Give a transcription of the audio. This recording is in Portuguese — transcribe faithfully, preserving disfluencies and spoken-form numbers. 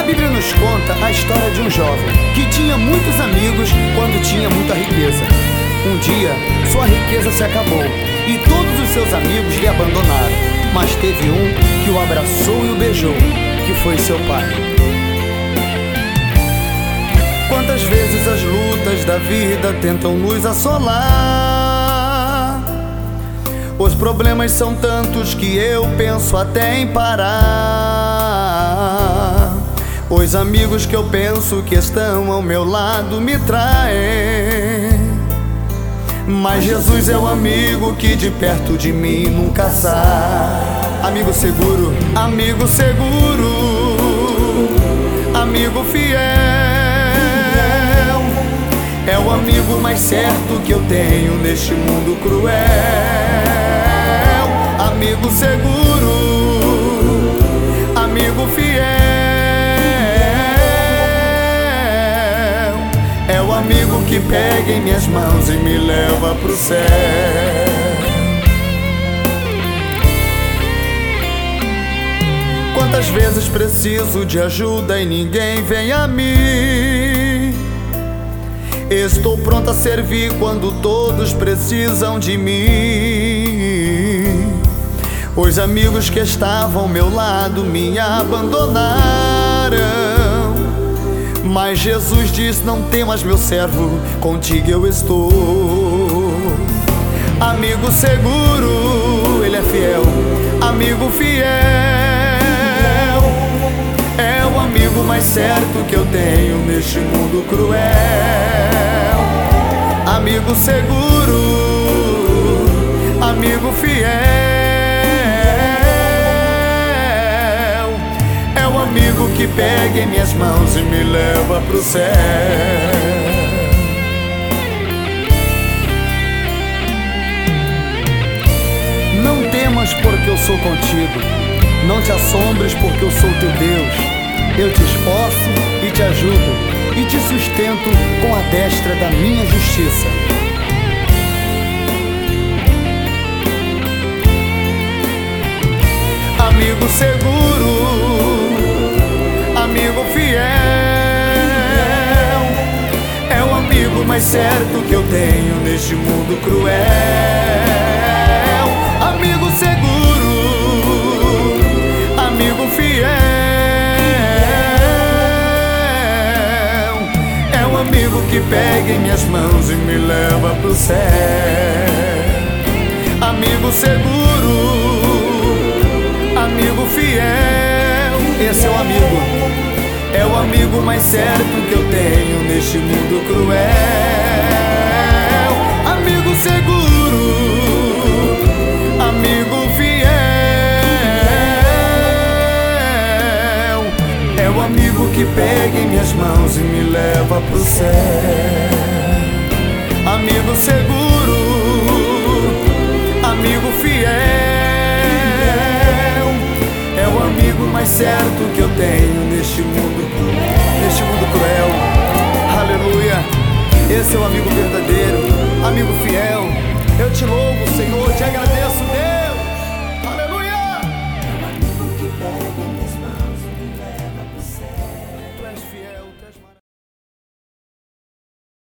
Bíblia nos conta a história de um jovem que tinha muitos amigos quando tinha muita riqueza. Um dia, sua riqueza se acabou e todos os seus amigos lhe abandonaram. Mas teve um que o abraçou e o beijou, que foi seu pai. Quantas vezes as lutas da vida tentam nos assolar. Os problemas são tantos que eu penso até em parar. Os amigos que eu penso que estão ao meu lado me traem. Mas Jesus é o amigo que de perto de mim nunca sai. Amigo seguro, amigo seguro, amigo fiel. É o amigo mais certo que eu tenho neste mundo cruel. Amigo seguro, amigo fiel. É o amigo que pega em minhas mãos e me leva pro céu. Quantas vezes preciso de ajuda e ninguém vem a mim. Estou pronto a servir quando todos precisam de mim. Os amigos que estavam ao meu lado me abandonaram. Mas Jesus disse: não temas, meu servo, contigo eu estou. Amigo seguro, ele é fiel. Amigo fiel, é o amigo mais certo que eu tenho neste mundo cruel. Amigo seguro, amigo fiel, é o amigo que pega em minhas mãos e me leva pro céu. Não temas porque eu sou contigo. Não te assombres porque eu sou teu Deus. Eu te esforço e te ajudo e te sustento com a destra da minha justiça. Amigo seguro, amigo fiel, é o amigo mais certo que eu tenho neste mundo cruel. Amigo seguro, amigo fiel, é o amigo que pega em minhas mãos e me leva pro céu. Amigo seguro, amigo fiel, esse é o amigo, é o amigo mais certo que eu tenho neste mundo cruel. Amigo seguro, amigo fiel, é o amigo que pega em minhas mãos e me leva pro céu. Amigo seguro, amigo fiel, é o amigo mais certo que eu tenho neste mundo, neste mundo cruel. Aleluia, esse é o amigo verdadeiro, amigo fiel. Eu te louvo, Senhor, te agradeço, Deus.